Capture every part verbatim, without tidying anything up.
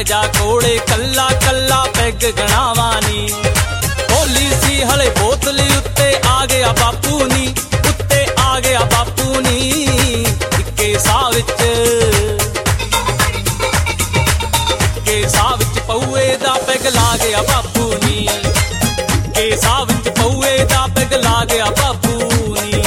ਜਾ ਕੋਲੇ ਕੱਲਾ ਕੱਲਾ ਪੈਗ ਗਣਾਵਾਂ ਨੀ। ਹੋਲੀ ਸੀ ਹਲੇ ਬੋਤਲ ਉੱਤੇ ਆ ਗਿਆ ਬਾਪੂ ਨੀ, ਉੱਤੇ ਆ ਗਿਆ ਬਾਪੂ ਨੀ। ਇੱਕੇ ਸਾਹ ਵਿੱਚ ਇੱਕੇ ਸਾਹ ਵਿੱਚ ਪਊਏ ਦਾ ਪੈਗ ਲਾ ਗਿਆ ਬਾਪੂ ਨੀ, ਇੱਕੇ ਸਾਹ ਵਿੱਚ ਪਊਏ ਦਾ ਪੈਗ ਲਾ ਗਿਆ ਬਾਪੂ ਨੀ।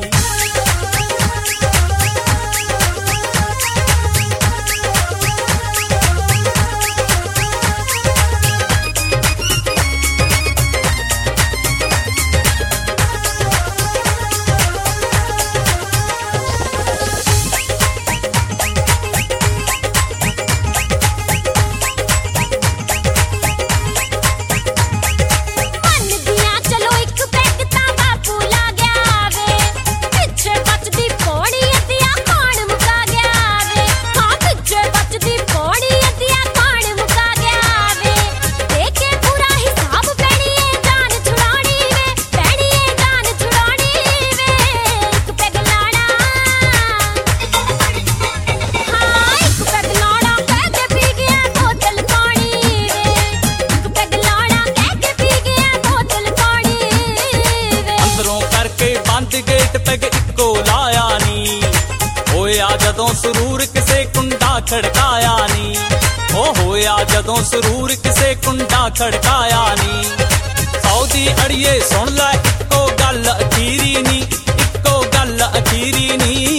ਗੇਟ ਪੈਗ ਇੱਕੋ ਲਾਇਆ ਨੀ, ਹੋਇਆ ਜਦੋਂ ਸਰੂਰ ਕਿਸੇ ਕੁੰਡਾ ਖੜਕਾਇਆ ਨੀ। ਉਹ ਹੋਇਆ ਜਦੋਂ ਸਰੂਰ ਕਿਸੇ ਕੁੰਡਾ ਖੜਕਾਇਆ ਨੀ। ਸੌਦੀ ਅੜੀਏ ਸੁਣ ਲੈ ਇੱਕੋ ਗੱਲ ਅਖੀਰੀ ਨੀ, ਇੱਕੋ ਗੱਲ ਅਖੀਰੀ ਨੀ।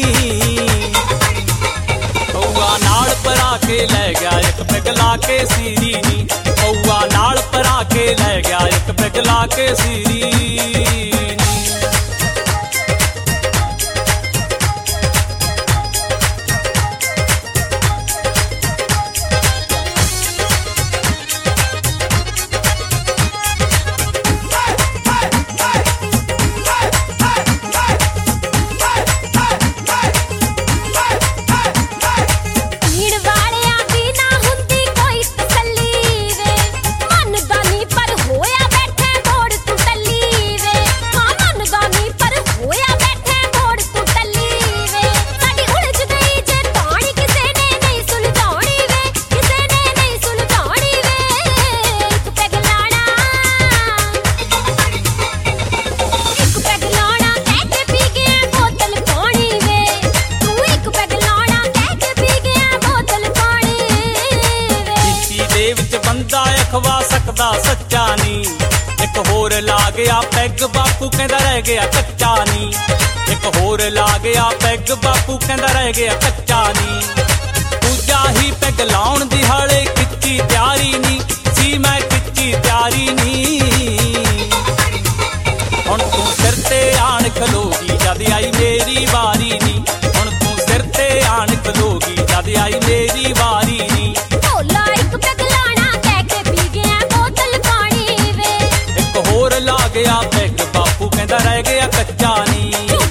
ਪਊਆ ਨਾਲ ਭਰਾ ਕੇ ਲੈ ਗਿਆ ਇੱਕ ਪੈਗ ਲਾ ਕੇ ਸੀਰੀ ਨੀ, ਪਊਆ ਨਾਲ ਭਰਾ ਕੇ ਲੈ ਗਿਆ ਇੱਕ ਪੈਗ ਲਾ ਕੇ ਸੀਰੀ ਨੀ। ਬੰਦਾ ਅਖਵਾ ਸਕਦਾ ਸੱਚਾ ਨੀ। ਇੱਕ ਹੋਰ ਲਾ ਗਿਆ ਪੈਗ ਬਾਪੂ ਕਹਿੰਦਾ ਰਹਿ ਗਿਆ ਕੱਚਾ ਨੀ, ਇੱਕ ਹੋਰ ਲਾ ਗਿਆ ਪੈਗ ਬਾਪੂ ਕਹਿੰਦਾ ਰਹਿ ਗਿਆ ਕੱਚਾ ਨੀ। ਦੂਜਾ ਹੀ ਪੈਗ ਲਾਉਣ ਦੀ ਹਾਲੇ ਕੀਤੀ ਤਿਆਰੀ ਨੀ ਸੀ, ਮੈਂ ਕੀਤੀ ਤਿਆਰੀ ਨੀ। ਹੁਣ ਤੂੰ ਸਿਰ ਤੇ ਆਣ ਖਲੋਗੀ ਜਦ ਆਈ ਮੇਰੀ ਵਾਰੀ ਨੀ, ਹੁਣ ਤੂੰ ਸਿਰ ਤੇ ਆਣ ਖਲੋਗੀ ਜਦ ਆਈ ਮੇਰੀ ਵਾਰੀ ਨੀ। ਹੋਰ ਲਾ ਗਿਆ ਪੈਗ ਬਾਪੂ ਕਹਿੰਦਾ ਰਹਿ ਗਿਆ ਕੱਚਾ ਨੀ।